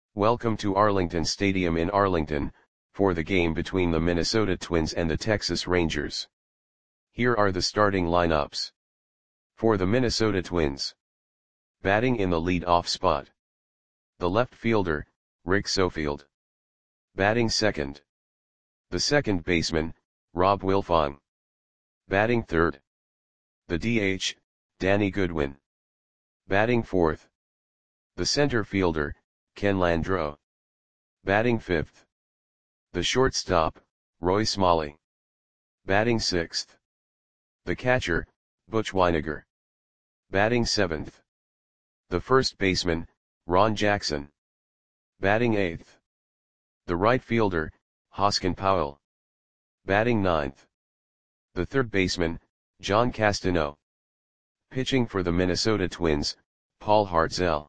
Welcome to Arlington Stadium in Arlington, for the game between the Minnesota Twins and the Texas Rangers. Here are the starting lineups. For the Minnesota Twins. Batting in the lead-off spot. The left fielder, Rick Sofield. Batting second. The second baseman, Rob Wilfong. Batting third. The DH, Danny Goodwin. Batting fourth. The center fielder, Ken Landreaux. Batting fifth. The shortstop, Roy Smalley. Batting sixth. The catcher, Butch Wynegar. Batting seventh. The first baseman, Ron Jackson. Batting eighth. The right fielder, Hoskin Powell. Batting ninth. The third baseman, John Castano. Pitching for the Minnesota Twins, Paul Hartzell.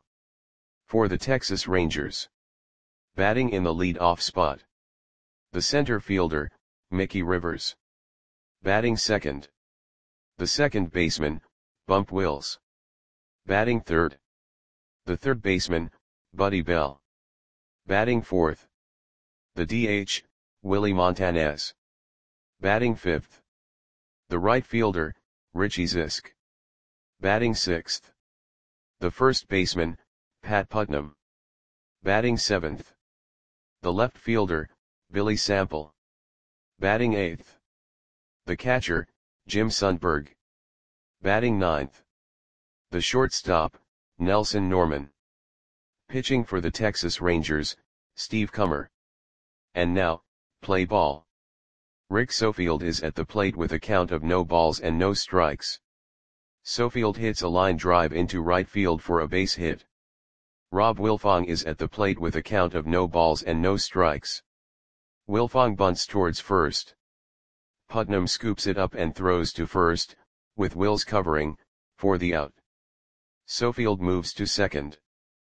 For the Texas Rangers. Batting in the lead-off spot. The center fielder, Mickey Rivers. Batting second. The second baseman, Bump Wills. Batting third. The third baseman, Buddy Bell. Batting fourth. The DH, Willie Montanez. Batting fifth. The right fielder, Richie Zisk. Batting sixth. The first baseman, Pat Putnam. Batting seventh. The left fielder, Billy Sample. Batting eighth. The catcher, Jim Sundberg. Batting ninth. The shortstop, Nelson Norman. Pitching for the Texas Rangers, Steve Kummer. And now, play ball. Rick Sofield is at the plate with a count of no balls and no strikes. Sofield hits a line drive into right field for a base hit. Rob Wilfong is at the plate with a count of no balls and no strikes. Wilfong bunts towards first. Putnam scoops it up and throws to first, with Wills covering, for the out. Sofield moves to second.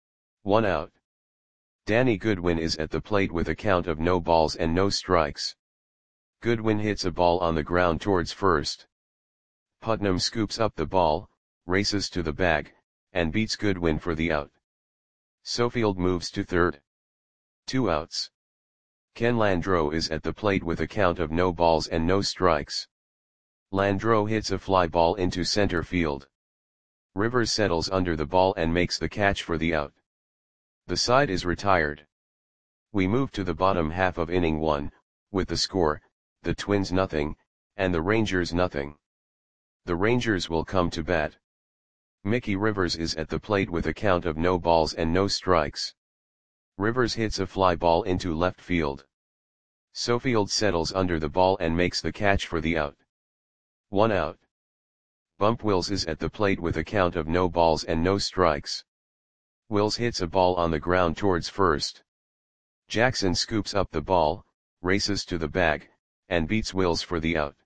1 out. Danny Goodwin is at the plate with a count of no balls and no strikes. Goodwin hits a ball on the ground towards first. Putnam scoops up the ball, races to the bag, and beats Goodwin for the out. Sofield moves to third. 2 outs. Ken Landreaux is at the plate with a count of no balls and no strikes. Landreaux hits a fly ball into center field. Rivers settles under the ball and makes the catch for the out. The side is retired. We move to the bottom half of inning 1, with the score, the Twins nothing, and the Rangers nothing. The Rangers will come to bat. Mickey Rivers is at the plate with a count of no balls and no strikes. Rivers hits a fly ball into left field. Sofield settles under the ball and makes the catch for the out. 1 out. Bump Wills is at the plate with a count of no balls and no strikes. Wills hits a ball on the ground towards first. Jackson scoops up the ball, races to the bag, and beats Wills for the out.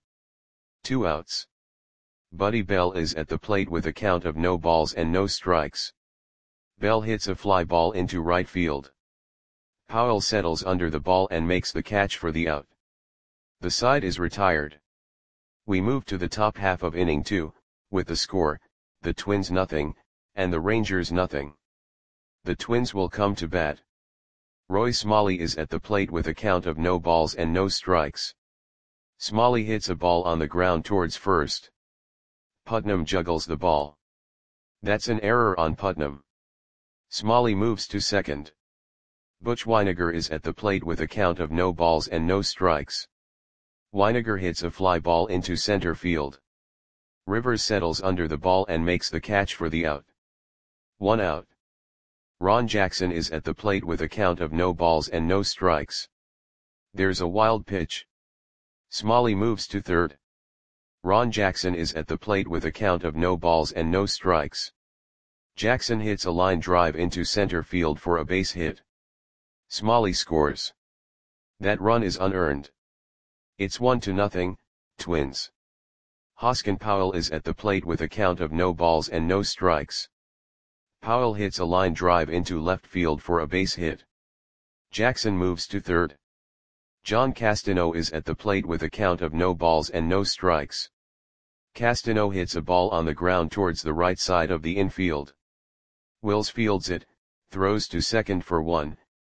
2 outs. Buddy Bell is at the plate with a count of no balls and no strikes. Bell hits a fly ball into right field. Powell settles under the ball and makes the catch for the out. The side is retired. We move to the top half of inning 2, with the score, the Twins nothing, and the Rangers nothing. The Twins will come to bat. Roy Smalley is at the plate with a count of no balls and no strikes. Smalley hits a ball on the ground towards first. Putnam juggles the ball. That's an error on Putnam. Smalley moves to second. Butch Wynegar is at the plate with a count of no balls and no strikes. Wynegar hits a fly ball into center field. Rivers settles under the ball and makes the catch for the out. 1 out. Ron Jackson is at the plate with a count of no balls and no strikes. There's a wild pitch. Smalley moves to third. Ron Jackson is at the plate with a count of no balls and no strikes. Jackson hits a line drive into center field for a base hit. Smalley scores. That run is unearned. It's 1-0, Twins. Hoskin Powell is at the plate with a count of no balls and no strikes. Powell hits a line drive into left field for a base hit. Jackson moves to third. John Castano is at the plate with a count of no balls and no strikes. Castano hits a ball on the ground towards the right side of the infield. Wills fields it, throws to second for 1,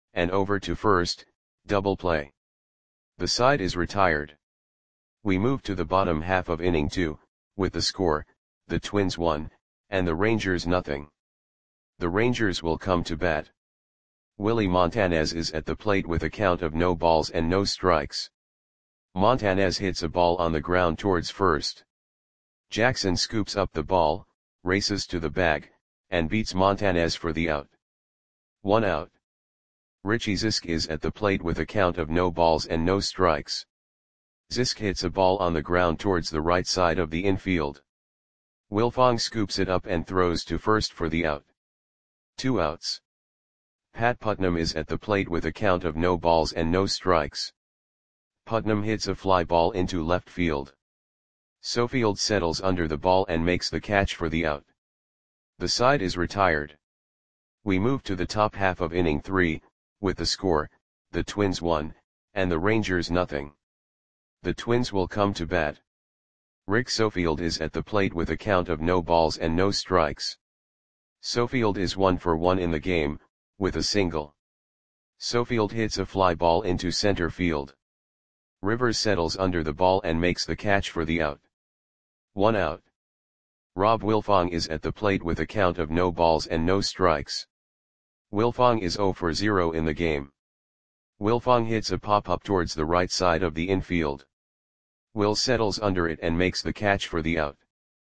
and over to first, double play. The side is retired. We move to the bottom half of inning 2, with the score, the Twins 1, and the Rangers nothing. The Rangers will come to bat. Willie Montanez is at the plate with a count of no balls and no strikes. Montanez hits a ball on the ground towards first. Jackson scoops up the ball, races to the bag, and beats Montanez for the out. 1 out. Richie Zisk is at the plate with a count of no balls and no strikes. Zisk hits a ball on the ground towards the right side of the infield. Wilfong scoops it up and throws to first for the out. 2 outs. Pat Putnam is at the plate with a count of no balls and no strikes. Putnam hits a fly ball into left field. Sofield settles under the ball and makes the catch for the out. The side is retired. We move to the top half of inning 3, with the score, the Twins 1, and the Rangers nothing. The Twins will come to bat. Rick Sofield is at the plate with a count of no balls and no strikes. Sofield is 1 for 1 in the game, with a single. Sofield hits a fly ball into center field. Rivers settles under the ball and makes the catch for the out. 1 out. Rob Wilfong is at the plate with a count of no balls and no strikes. Wilfong is 0 for 0 in the game. Wilfong hits a pop-up towards the right side of the infield. Will settles under it and makes the catch for the out.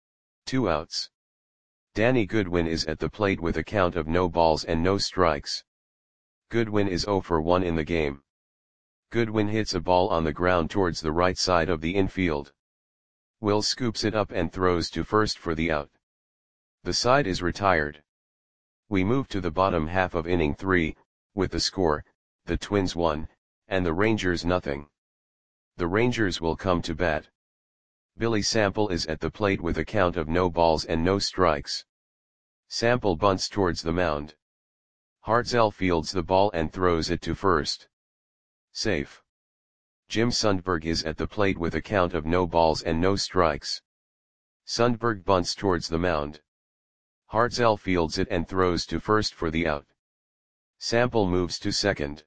2 outs. Danny Goodwin is at the plate with a count of no balls and no strikes. Goodwin is 0 for 1 in the game. Goodwin hits a ball on the ground towards the right side of the infield. Will scoops it up and throws to first for the out. The side is retired. We move to the bottom half of inning 3, with the score, the Twins 1, and the Rangers nothing. The Rangers will come to bat. Billy Sample is at the plate with a count of no balls and no strikes. Sample bunts towards the mound. Hartzell fields the ball and throws it to first. Safe. Jim Sundberg is at the plate with a count of no balls and no strikes. Sundberg bunts towards the mound. Hartzell fields it and throws to first for the out. Sample moves to second.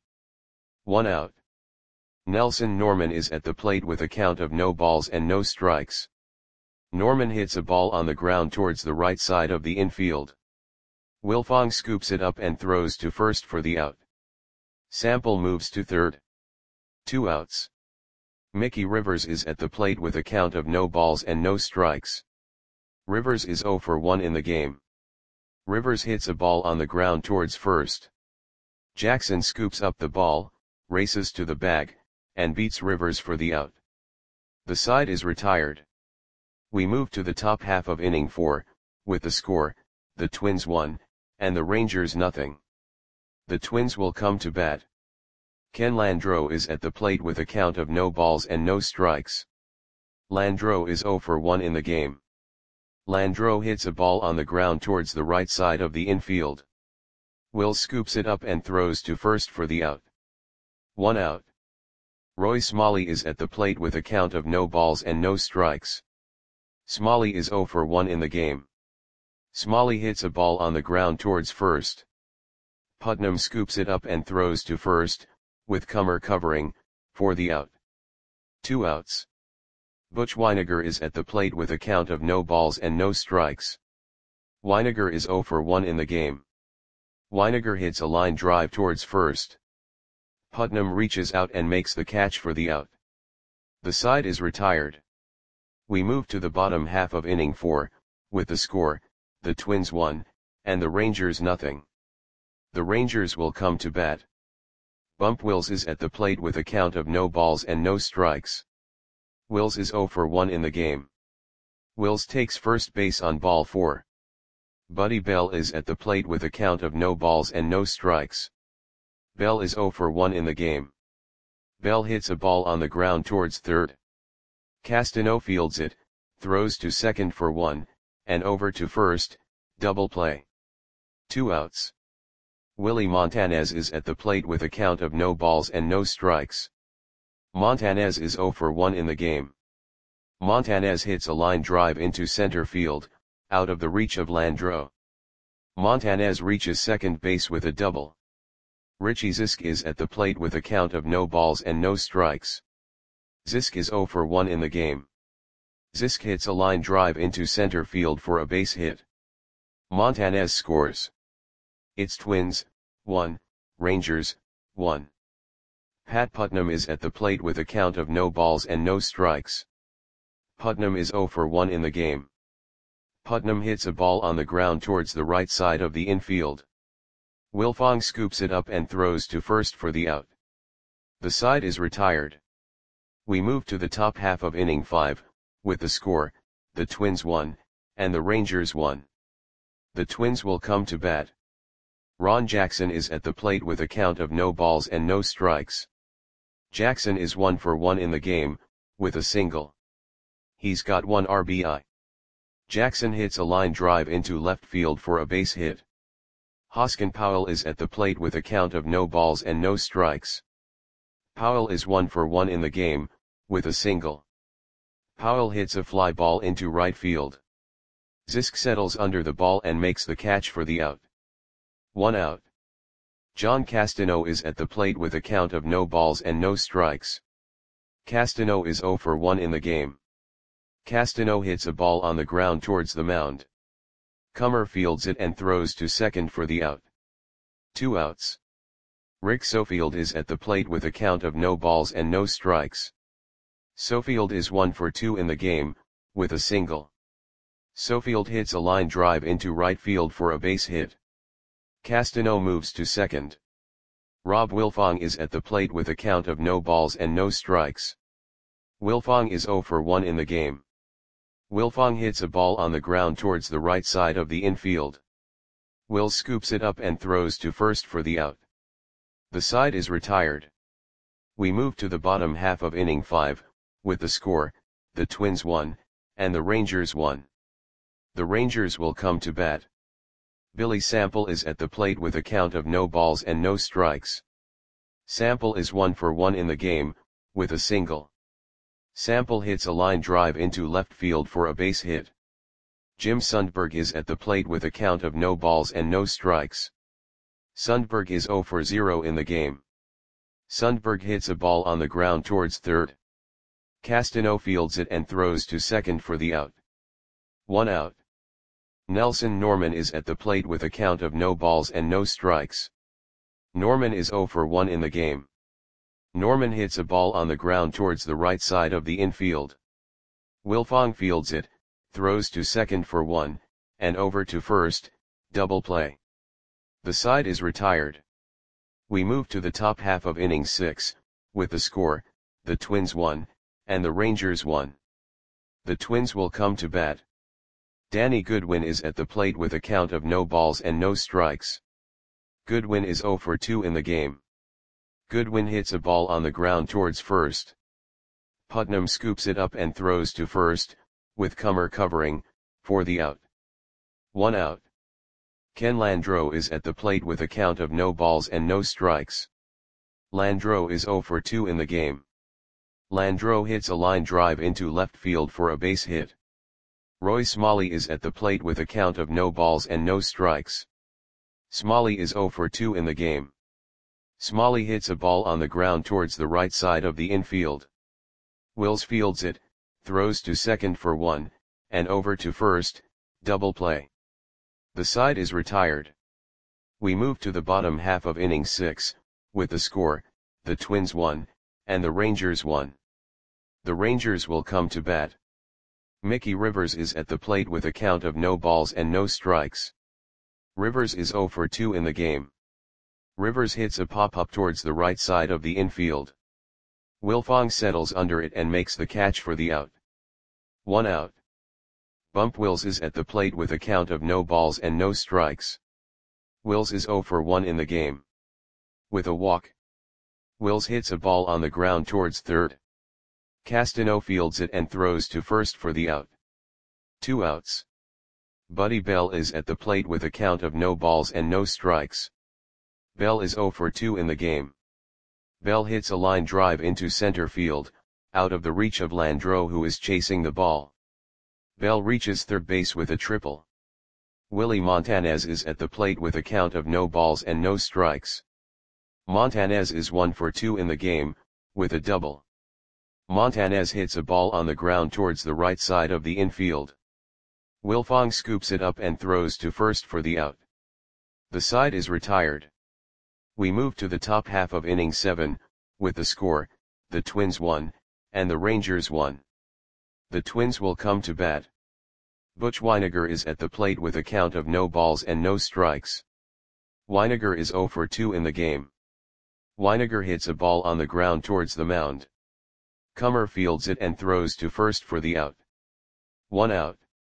1 out. Nelson Norman is at the plate with a count of no balls and no strikes. Norman hits a ball on the ground towards the right side of the infield. Wilfong scoops it up and throws to first for the out. Sample moves to third. 2 outs. Mickey Rivers is at the plate with a count of no balls and no strikes. Rivers is 0 for 1 in the game. Rivers hits a ball on the ground towards first. Jackson scoops up the ball, races to the bag, and beats Rivers for the out. The side is retired. We move to the top half of inning 4, with the score, the Twins 1, and the Rangers nothing. The Twins will come to bat. Ken Landreau is at the plate with a count of no balls and no strikes. Landreau is 0 for 1 in the game. Landreau hits a ball on the ground towards the right side of the infield. Will scoops it up and throws to first for the out. 1 out. Roy Smalley is at the plate with a count of no balls and no strikes. Smalley is 0 for 1 in the game. Smalley hits a ball on the ground towards first. Putnam scoops it up and throws to first, with Comer covering, for the out. 2 outs. Butch Weiniger is at the plate with a count of no balls and no strikes. Weiniger is 0 for 1 in the game. Weiniger hits a line drive towards first. Putnam reaches out and makes the catch for the out. The side is retired. We move to the bottom half of inning 4, with the score, the Twins 1, and the Rangers nothing. The Rangers will come to bat. Bump Wills is at the plate with a count of no balls and no strikes. Wills is 0 for 1 in the game. Wills takes first base on ball 4. Buddy Bell is at the plate with a count of no balls and no strikes. Bell is 0 for 1 in the game. Bell hits a ball on the ground towards third. Castano fields it, throws to second for 1, and over to first, double play. 2 outs. Willie Montanez is at the plate with a count of no balls and no strikes. Montanez is 0 for 1 in the game. Montanez hits a line drive into center field, out of the reach of Landreau. Montanez reaches second base with a double. Richie Zisk is at the plate with a count of no balls and no strikes. Zisk is 0 for 1 in the game. Zisk hits a line drive into center field for a base hit. Montanez scores. It's Twins, 1, Rangers, 1. Pat Putnam is at the plate with a count of no balls and no strikes. Putnam is 0 for 1 in the game. Putnam hits a ball on the ground towards the right side of the infield. Wilfong scoops it up and throws to first for the out. The side is retired. We move to the top half of inning 5, with the score, the Twins 1, and the Rangers 1. The Twins will come to bat. Ron Jackson is at the plate with a count of no balls and no strikes. Jackson is 1 for 1 in the game, with a single. He's got 1 RBI. Jackson hits a line drive into left field for a base hit. Hoskin Powell is at the plate with a count of no balls and no strikes. Powell is 1 for 1 in the game, with a single. Powell hits a fly ball into right field. Zisk settles under the ball and makes the catch for the out. 1 out. John Castano is at the plate with a count of no balls and no strikes. Castano is 0 for 1 in the game. Castano hits a ball on the ground towards the mound. Comer fields it and throws to second for the out. 2 outs. Rick Sofield is at the plate with a count of no balls and no strikes. Sofield is 1 for 2 in the game, with a single. Sofield hits a line drive into right field for a base hit. Castano moves to second. Rob Wilfong is at the plate with a count of no balls and no strikes. Wilfong is 0 for 1 in the game. Wilfong hits a ball on the ground towards the right side of the infield. Will scoops it up and throws to first for the out. The side is retired. We move to the bottom half of inning 5, with the score, the Twins 1, and the Rangers 1. The Rangers will come to bat. Billy Sample is at the plate with a count of no balls and no strikes. Sample is 1 for 1 in the game, with a single. Sample hits a line drive into left field for a base hit. Jim Sundberg is at the plate with a count of no balls and no strikes. Sundberg is 0 for 0 in the game. Sundberg hits a ball on the ground towards third. Castano fields it and throws to second for the out. 1 out. Nelson Norman is at the plate with a count of no balls and no strikes. Norman is 0 for 1 in the game. Norman hits a ball on the ground towards the right side of the infield. Wilfong fields it, throws to second for 1, and over to first, double play. The side is retired. We move to the top half of inning 6, with the score, the Twins 1, and the Rangers 1. The Twins will come to bat. Danny Goodwin is at the plate with a count of no balls and no strikes. Goodwin is 0 for 2 in the game. Goodwin hits a ball on the ground towards first. Putnam scoops it up and throws to first, with Comer covering, for the out. 1 out. Ken Landreau is at the plate with a count of no balls and no strikes. Landreau is 0 for 2 in the game. Landreau hits a line drive into left field for a base hit. Roy Smalley is at the plate with a count of no balls and no strikes. Smalley is 0 for 2 in the game. Smalley hits a ball on the ground towards the right side of the infield. Wills fields it, throws to second for 1, and over to first, double play. The side is retired. We move to the bottom half of inning 6, with the score, the Twins 1, and the Rangers 1. The Rangers will come to bat. Mickey Rivers is at the plate with a count of no balls and no strikes. Rivers is 0 for 2 in the game. Rivers hits a pop-up towards the right side of the infield. Wilfong settles under it and makes the catch for the out. 1 out. Bump Wills is at the plate with a count of no balls and no strikes. Wills is 0 for 1 in the game. With a walk. Wills hits a ball on the ground towards third. Castano fields it and throws to first for the out. 2 outs. Buddy Bell is at the plate with a count of no balls and no strikes. Bell is 0 for 2 in the game. Bell hits a line drive into center field, out of the reach of Landreau, who is chasing the ball. Bell reaches third base with a triple. Willie Montanez is at the plate with a count of no balls and no strikes. Montanez is 1 for 2 in the game, with a double. Montanez hits a ball on the ground towards the right side of the infield. Wilfong scoops it up and throws to first for the out. The side is retired. We move to the top half of inning 7, with the score, the Twins 1, and the Rangers 1. The Twins will come to bat. Butch Wynegar is at the plate with a count of no balls and no strikes. Wynegar is 0 for 2 in the game. Wynegar hits a ball on the ground towards the mound. Cummer fields it and throws to first for the out. 1 out.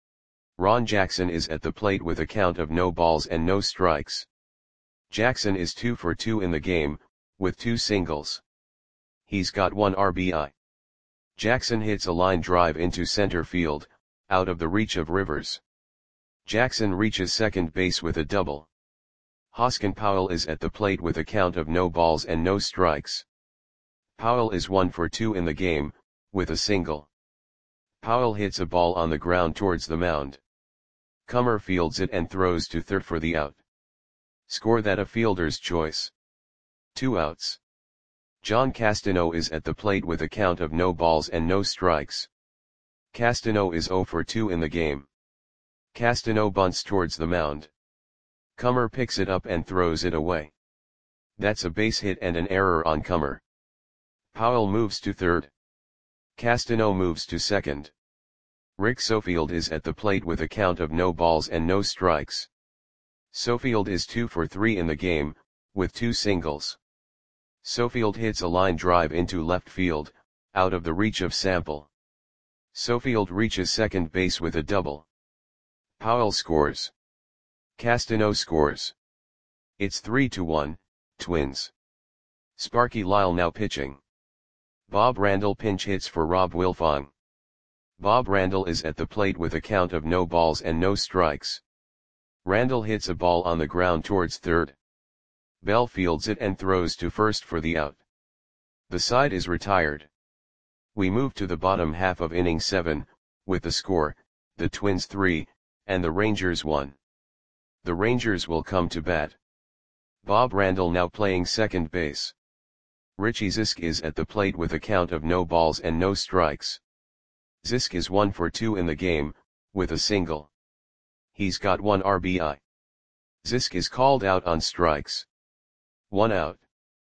Ron Jackson is at the plate with a count of no balls and no strikes. Jackson is 2 for 2 in the game, with 2 singles. He's got 1 RBI. Jackson hits a line drive into center field, out of the reach of Rivers. Jackson reaches second base with a double. Hoskin Powell is at the plate with a count of no balls and no strikes. Powell is 1 for 2 in the game, with a single. Powell hits a ball on the ground towards the mound. Cummer fields it and throws to third for the out. Score that a fielder's choice. 2 outs. John Castano is at the plate with a count of no balls and no strikes. Castano is 0 for 2 in the game. Castano bunts towards the mound. Cummer picks it up and throws it away. That's a base hit and an error on Cummer. Powell moves to third. Castano moves to second. Rick Sofield is at the plate with a count of no balls and no strikes. Sofield is 2 for 3 in the game, with 2 singles. Sofield hits a line drive into left field, out of the reach of Sample. Sofield reaches second base with a double. Powell scores. Castano scores. It's 3-1, Twins. Sparky Lyle now pitching. Bob Randall pinch hits for Rob Wilfong. Bob Randall is at the plate with a count of no balls and no strikes. Randall hits a ball on the ground towards third. Bell fields it and throws to first for the out. The side is retired. We move to the bottom half of inning 7, with the score, the Twins 3, and the Rangers 1. The Rangers will come to bat. Bob Randall now playing second base. Richie Zisk is at the plate with a count of no balls and no strikes. Zisk is 1 for 2 in the game, with a single. He's got 1 RBI. Zisk is called out on strikes. 1 out.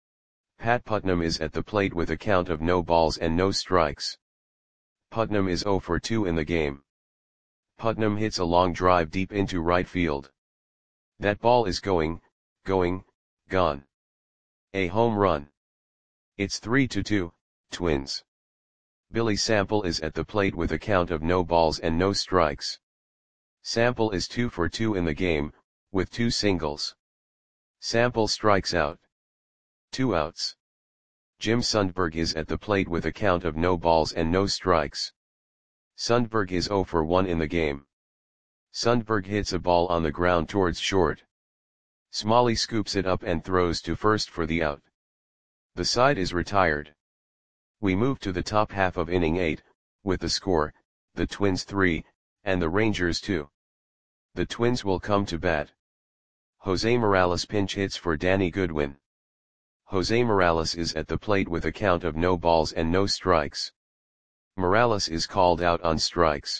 Pat Putnam is at the plate with a count of no balls and no strikes. Putnam is 0 for 2 in the game. Putnam hits a long drive deep into right field. That ball is gone. A home run. It's 3-2, Twins. Billy Sample is at the plate with a count of no balls and no strikes. Sample is 2 for 2 in the game, with 2 singles. Sample strikes out. 2 outs. Jim Sundberg is at the plate with a count of no balls and no strikes. Sundberg is 0 for 1 in the game. Sundberg hits a ball on the ground towards short. Smalley scoops it up and throws to first for the out. The side is retired. We move to the top half of inning 8, with the score, the Twins 3, and the Rangers 2. The Twins will come to bat. Jose Morales pinch hits for Danny Goodwin. Jose Morales is at the plate with a count of no balls and no strikes. Morales is called out on strikes.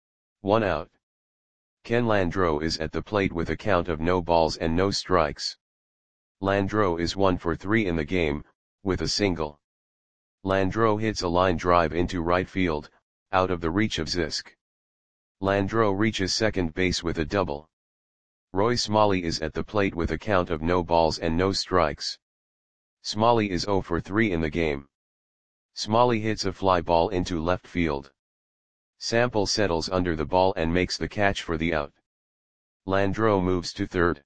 1 out. Ken Landreau is at the plate with a count of no balls and no strikes. Landreau is 1 for 3 in the game, with a single. Landreau hits a line drive into right field, out of the reach of Zisk. Landreau reaches second base with a double. Roy Smalley is at the plate with a count of no balls and no strikes. Smalley is 0 for 3 in the game. Smalley hits a fly ball into left field. Sample settles under the ball and makes the catch for the out. Landreau moves to third.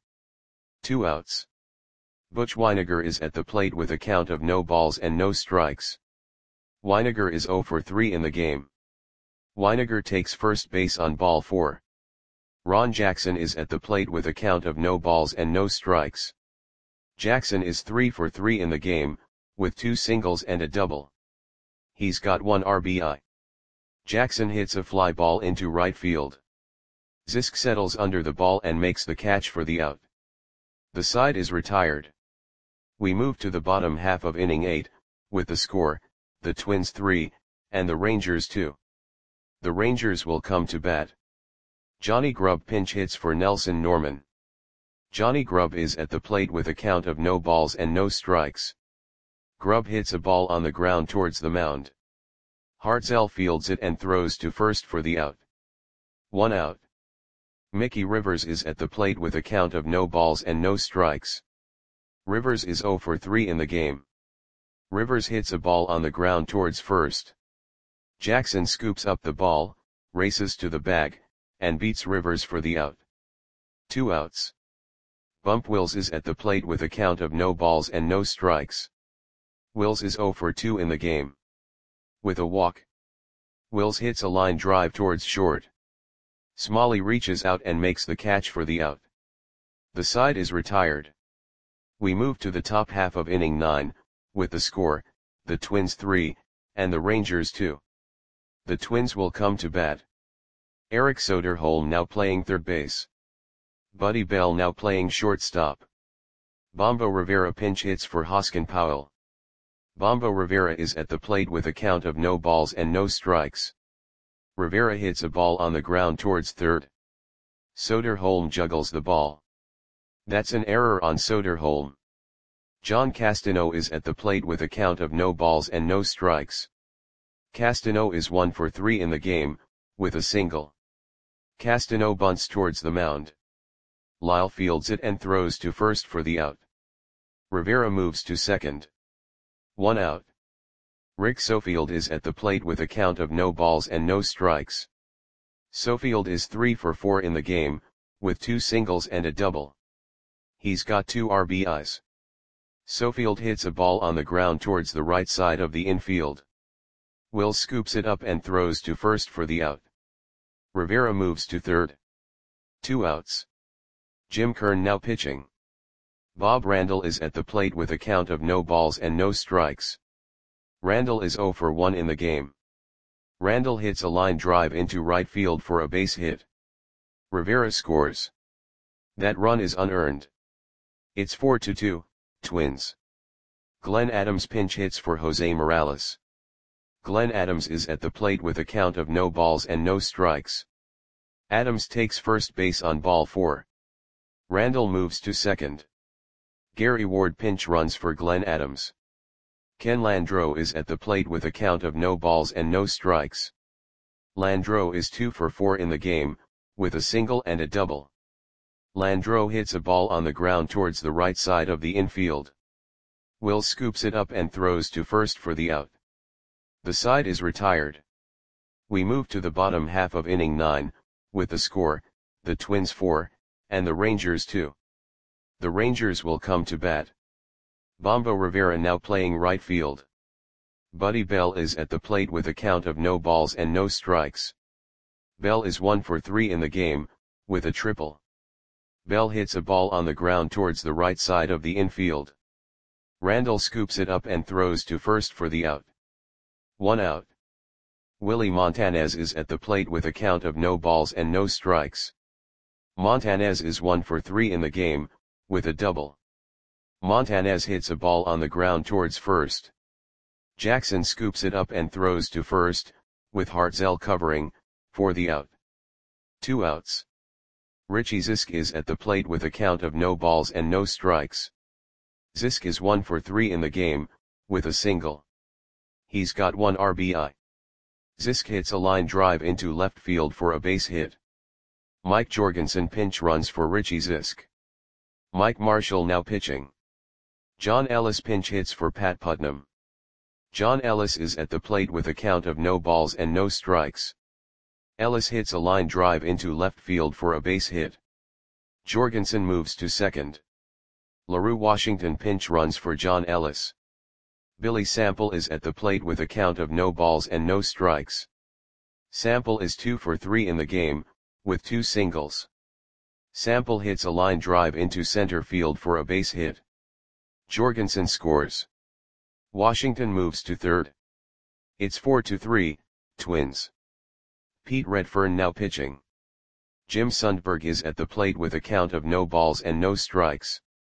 2 outs. Butch Wynegar is at the plate with a count of no balls and no strikes. Wynegar is 0 for 3 in the game. Wynegar takes first base on ball 4. Ron Jackson is at the plate with a count of no balls and no strikes. Jackson is 3 for 3 in the game, with 2 singles and a double. He's got 1 RBI. Jackson hits a fly ball into right field. Zisk settles under the ball and makes the catch for the out. The side is retired. We move to the bottom half of inning 8, with the score, the Twins 3, and the Rangers 2. The Rangers will come to bat. Johnny Grubb pinch hits for Nelson Norman. Johnny Grubb is at the plate with a count of no balls and no strikes. Grubb hits a ball on the ground towards the mound. Hartzell fields it and throws to first for the out. 1 out. Mickey Rivers is at the plate with a count of no balls and no strikes. Rivers is 0 for 3 in the game. Rivers hits a ball on the ground towards first. Jackson scoops up the ball, races to the bag, and beats Rivers for the out. 2 outs. Bump Wills is at the plate with a count of no balls and no strikes. Wills is 0 for 2 in the game. With a walk, Wills hits a line drive towards short. Smalley reaches out and makes the catch for the out. The side is retired. We move to the top half of inning 9, with the score, the Twins 3, and the Rangers 2. The Twins will come to bat. Eric Soderholm now playing third base. Buddy Bell now playing shortstop. Bombo Rivera pinch hits for Hoskin Powell. Bombo Rivera is at the plate with a count of no balls and no strikes. Rivera hits a ball on the ground towards third. Soderholm juggles the ball. That's an error on Soderholm. John Castano is at the plate with a count of no balls and no strikes. Castano is 1 for 3 in the game, with a single. Castano bunts towards the mound. Lyle fields it and throws to first for the out. Rivera moves to second. 1 out. Rick Sofield is at the plate with a count of no balls and no strikes. Sofield is 3 for 4 in the game, with 2 singles and a double. He's got 2 RBIs. Sofield hits a ball on the ground towards the right side of the infield. Will scoops it up and throws to first for the out. Rivera moves to third. 2 outs. Jim Kern now pitching. Bob Randall is at the plate with a count of no balls and no strikes. Randall is 0 for 1 in the game. Randall hits a line drive into right field for a base hit. Rivera scores. That run is unearned. It's 4-2, Twins. Glenn Adams pinch hits for Jose Morales. Glenn Adams is at the plate with a count of no balls and no strikes. Adams takes first base on ball 4. Randall moves to second. Gary Ward pinch runs for Glenn Adams. Ken Landreau is at the plate with a count of no balls and no strikes. Landreau is 2 for 4 in the game, with a single and a double. Landreau hits a ball on the ground towards the right side of the infield. Will scoops it up and throws to first for the out. The side is retired. We move to the bottom half of inning 9, with the score, the Twins 4, and the Rangers 2. The Rangers will come to bat. Bombo Rivera now playing right field. Buddy Bell is at the plate with a count of no balls and no strikes. Bell is 1 for 3 in the game, with a triple. Bell hits a ball on the ground towards the right side of the infield. Randall scoops it up and throws to first for the out. 1 out. Willie Montanez is at the plate with a count of no balls and no strikes. Montanez is 1 for 3 in the game, with a double. Montanez hits a ball on the ground towards first. Jackson scoops it up and throws to first, with Hartzell covering, for the out. 2 outs. Richie Zisk is at the plate with a count of no balls and no strikes. Zisk is 1 for 3 in the game, with a single. He's got 1 RBI. Zisk hits a line drive into left field for a base hit. Mike Jorgensen pinch runs for Richie Zisk. Mike Marshall now pitching. John Ellis pinch hits for Pat Putnam. John Ellis is at the plate with a count of no balls and no strikes. Ellis hits a line drive into left field for a base hit. Jorgensen moves to second. LaRue Washington pinch runs for John Ellis. Billy Sample is at the plate with a count of no balls and no strikes. Sample is 2 for 3 in the game, with 2 singles. Sample hits a line drive into center field for a base hit. Jorgensen scores. Washington moves to third. It's 4-3, Twins. Pete Redfern now pitching. Jim Sundberg is at the plate with a count of no balls and no strikes.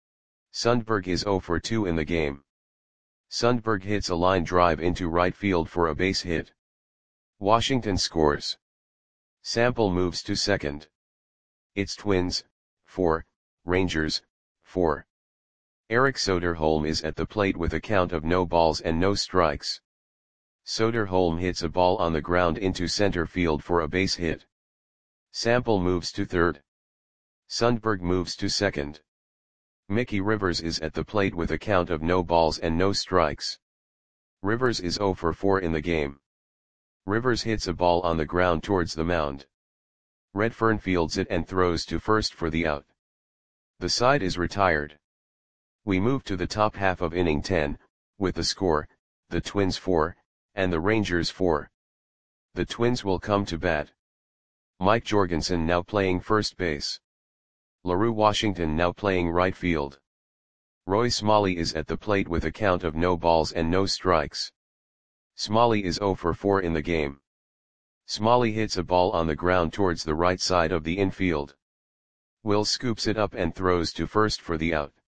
Sundberg is 0 for 2 in the game. Sundberg hits a line drive into right field for a base hit. Washington scores. Sample moves to second. It's Twins, 4, Rangers, 4. Eric Soderholm is at the plate with a count of no balls and no strikes. Soderholm hits a ball on the ground into center field for a base hit. Sample moves to third. Sundberg moves to second. Mickey Rivers is at the plate with a count of no balls and no strikes. Rivers is 0 for 4 in the game. Rivers hits a ball on the ground towards the mound. Redfern fields it and throws to first for the out. The side is retired. We move to the top half of inning 10, with the score, the Twins 4, and the Rangers 4. The Twins will come to bat. Mike Jorgensen now playing first base. LaRue Washington now playing right field. Roy Smalley is at the plate with a count of no balls and no strikes. Smalley is 0 for 4 in the game. Smalley hits a ball on the ground towards the right side of the infield. Will scoops it up and throws to first for the out.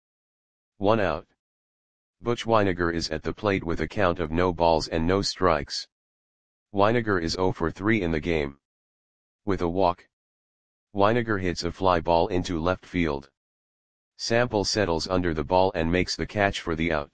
1 out. Butch Wynegar is at the plate with a count of no balls and no strikes. Wynegar is 0 for 3 in the game. With a walk, Wynegar hits a fly ball into left field. Sample settles under the ball and makes the catch for the out.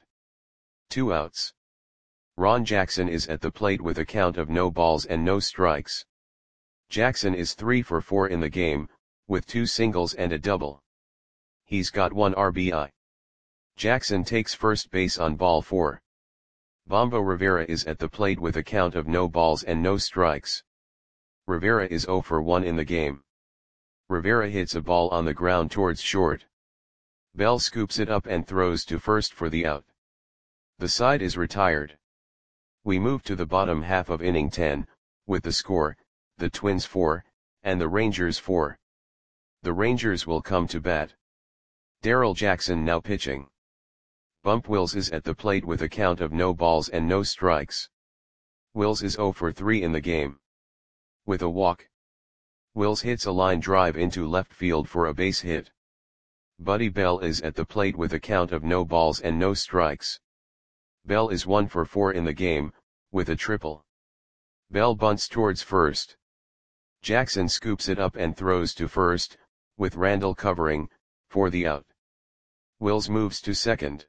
2 outs. Ron Jackson is at the plate with a count of no balls and no strikes. Jackson is 3 for 4 in the game, with 2 singles and a double. He's got 1 RBI. Jackson takes first base on ball 4. Bombo Rivera is at the plate with a count of no balls and no strikes. Rivera is 0 for 1 in the game. Rivera hits a ball on the ground towards short. Bell scoops it up and throws to first for the out. The side is retired. We move to the bottom half of inning 10, with the score, the Twins 4, and the Rangers 4. The Rangers will come to bat. Darrell Jackson now pitching. Bump Wills is at the plate with a count of no balls and no strikes. Wills is 0 for 3 in the game. With a walk, Wills hits a line drive into left field for a base hit. Buddy Bell is at the plate with a count of no balls and no strikes. Bell is 1 for 4 in the game, with a triple. Bell bunts towards first. Jackson scoops it up and throws to first, with Randall covering, for the out. Wills moves to second.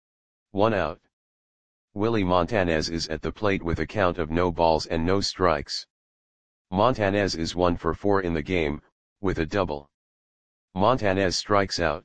1 out. Willie Montanez is at the plate with a count of no balls and no strikes. Montanez is 1 for 4 in the game, with a double. Montanez strikes out.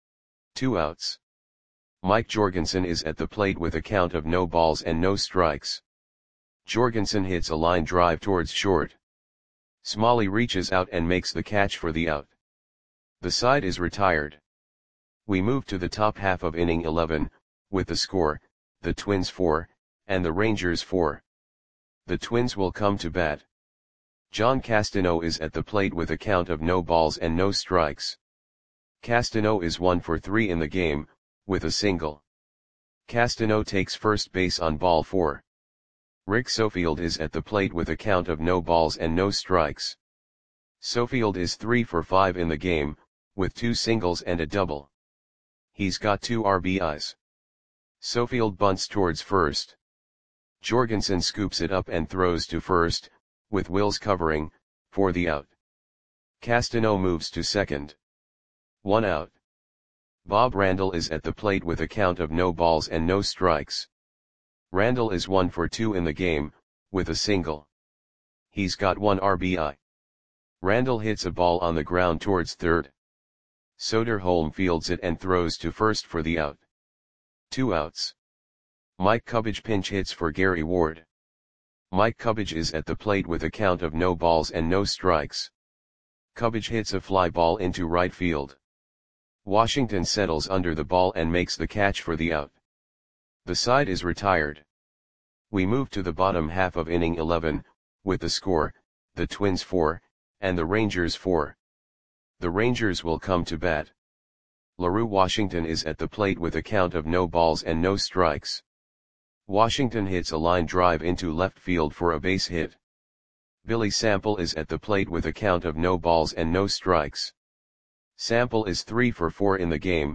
2 outs. Mike Jorgensen is at the plate with a count of no balls and no strikes. Jorgensen hits a line drive towards short. Smalley reaches out and makes the catch for the out. The side is retired. We move to the top half of inning 11, with the score, the Twins 4, and the Rangers 4. The Twins will come to bat. John Castano is at the plate with a count of no balls and no strikes. Castano is 1 for 3 in the game, with a single. Castano takes first base on ball 4. Rick Sofield is at the plate with a count of no balls and no strikes. Sofield is 3 for 5 in the game, with 2 singles and a double. He's got 2 RBIs. Sofield bunts towards first. Jorgensen scoops it up and throws to first, with Wills covering, for the out. Castano moves to second. 1 out. Bob Randall is at the plate with a count of no balls and no strikes. Randall is 1 for 2 in the game, with a single. He's got 1 RBI. Randall hits a ball on the ground towards third. Soderholm fields it and throws to first for the out. 2 outs. Mike Cubbage pinch hits for Gary Ward. Mike Cubbage is at the plate with a count of no balls and no strikes. Cubbage hits a fly ball into right field. Washington settles under the ball and makes the catch for the out. The side is retired. We move to the bottom half of inning 11, with the score, the Twins 4, and the Rangers 4. The Rangers will come to bat. LaRue Washington is at the plate with a count of no balls and no strikes. Washington hits a line drive into left field for a base hit. Billy Sample is at the plate with a count of no balls and no strikes. Sample is 3 for 4 in the game,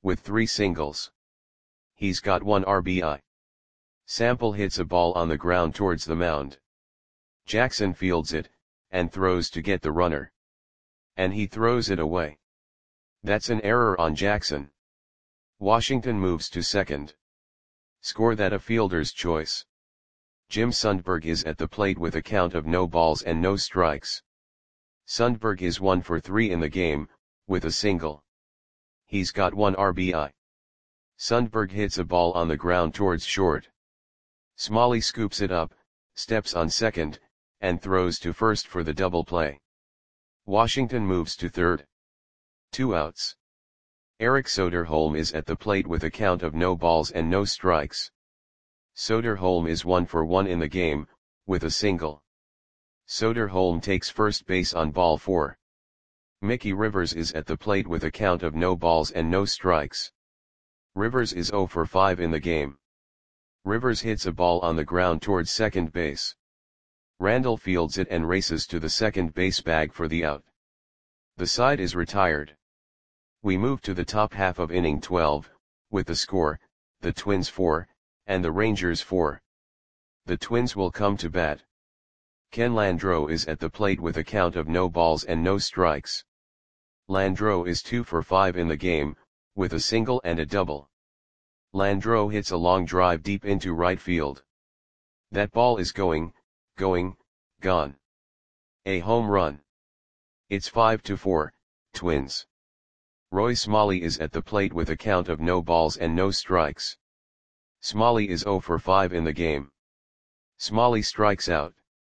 with 3 singles. He's got 1 RBI. Sample hits a ball on the ground towards the mound. Jackson fields it, and throws to get the runner. And he throws it away. That's an error on Jackson. Washington moves to second. Score that a fielder's choice. Jim Sundberg is at the plate with a count of no balls and no strikes. Sundberg is 1 for 3 in the game, with a single. He's got 1 RBI. Sundberg hits a ball on the ground towards short. Smalley scoops it up, steps on second, and throws to first for the double play. Washington moves to third. 2 outs. Eric Soderholm is at the plate with a count of no balls and no strikes. Soderholm is 1 for 1 in the game, with a single. Soderholm takes first base on ball 4. Mickey Rivers is at the plate with a count of no balls and no strikes. Rivers is 0 for 5 in the game. Rivers hits a ball on the ground towards second base. Randall fields it and races to the second base bag for the out. The side is retired. We move to the top half of inning 12, with the score, the Twins 4, and the Rangers 4. The Twins will come to bat. Ken Landreau is at the plate with a count of no balls and no strikes. Landreau is 2 for 5 in the game, with a single and a double. Landreau hits a long drive deep into right field. That ball is gone. A home run. It's 5-4, Twins. Roy Smalley is at the plate with a count of no balls and no strikes. Smalley is 0 for 5 in the game. Smalley strikes out.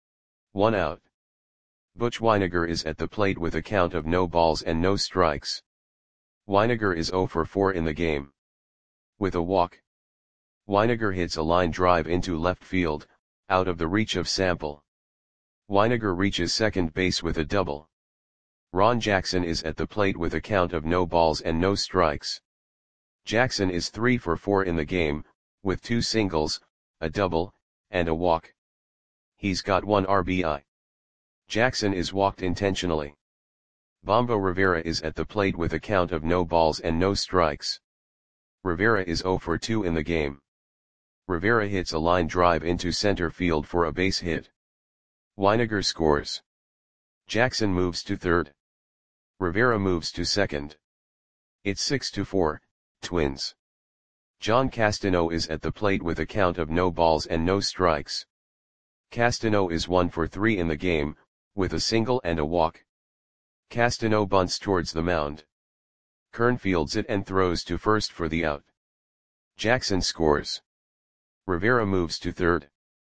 1 out. Butch Wynegar is at the plate with a count of no balls and no strikes. Wynegar is 0 for 4 in the game. With a walk. Wynegar hits a line drive into left field, out of the reach of Sample. Wynegar reaches second base with a double. Ron Jackson is at the plate with a count of no balls and no strikes. Jackson is 3 for 4 in the game, with 2 singles, a double, and a walk. He's got 1 RBI. Jackson is walked intentionally. Bombo Rivera is at the plate with a count of no balls and no strikes. Rivera is 0 for 2 in the game. Rivera hits a line drive into center field for a base hit. Wynegar scores. Jackson moves to third. Rivera moves to second. It's 6-4, Twins. John Castano is at the plate with a count of no balls and no strikes. Castano is 1 for 3 in the game, with a single and a walk. Castano bunts towards the mound. Kern fields it and throws to first for the out. Jackson scores. Rivera moves to third.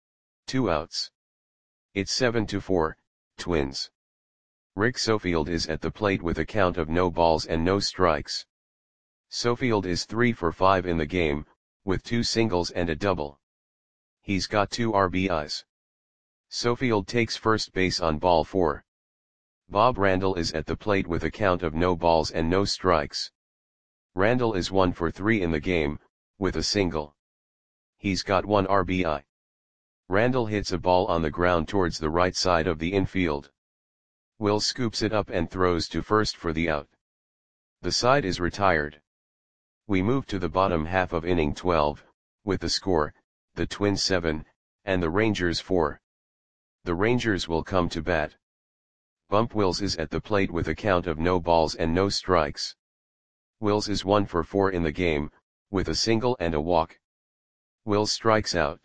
2 outs. It's 7-4, Twins. Rick Sofield is at the plate with a count of no balls and no strikes. Sofield is 3 for 5 in the game, with 2 singles and a double. He's got 2 RBIs. Sofield takes first base on ball 4. Bob Randall is at the plate with a count of no balls and no strikes. Randall is 1 for 3 in the game, with a single. He's got 1 RBI. Randall hits a ball on the ground towards the right side of the infield. Will scoops it up and throws to first for the out. The side is retired. We move to the bottom half of inning 12, with the score, the Twins 7, and the Rangers 4. The Rangers will come to bat. Bump Wills is at the plate with a count of no balls and no strikes. Wills is 1 for 4 in the game, with a single and a walk. Wills strikes out.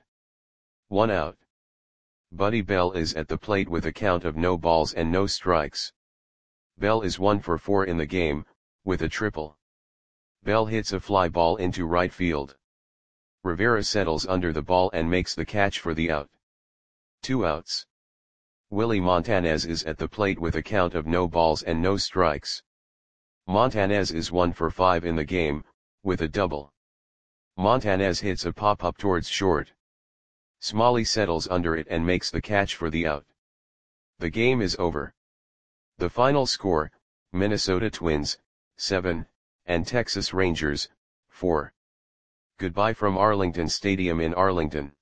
1 out. Buddy Bell is at the plate with a count of no balls and no strikes. Bell is 1 for 4 in the game, with a triple. Bell hits a fly ball into right field. Rivera settles under the ball and makes the catch for the out. 2 outs. Willie Montanez is at the plate with a count of no balls and no strikes. Montanez is 1 for 5 in the game, with a double. Montanez hits a pop-up towards short. Smalley settles under it and makes the catch for the out. The game is over. The final score, Minnesota Twins, 7, and Texas Rangers, 4. Goodbye from Arlington Stadium in Arlington.